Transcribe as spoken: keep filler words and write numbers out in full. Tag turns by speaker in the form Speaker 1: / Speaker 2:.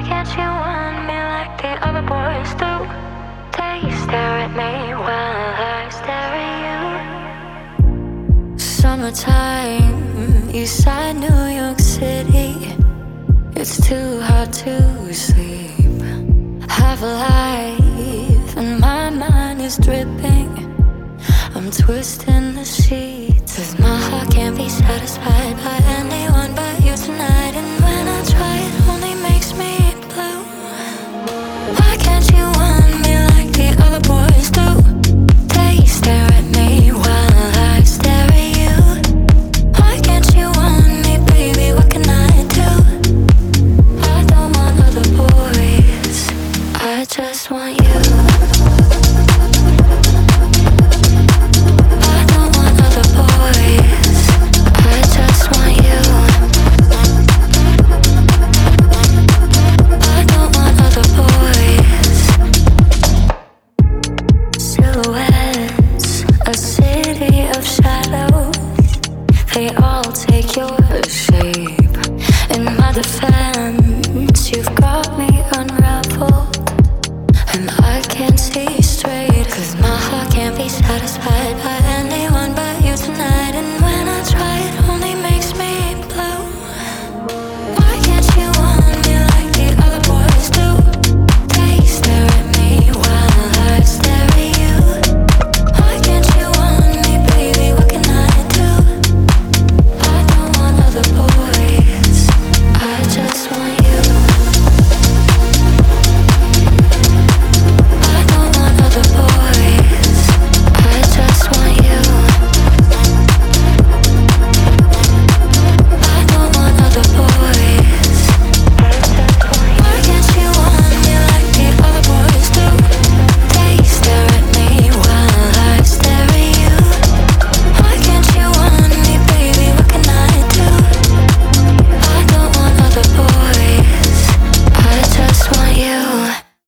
Speaker 1: can't you want me like the other boys do? They stare at me while I stare at you. Summertime, Eastside New York City. It's too hard to sleep. Half alive and my mind is dripping. I'm twisting the sheets, 'cause my heart can't be satisfied by anyone but you tonight.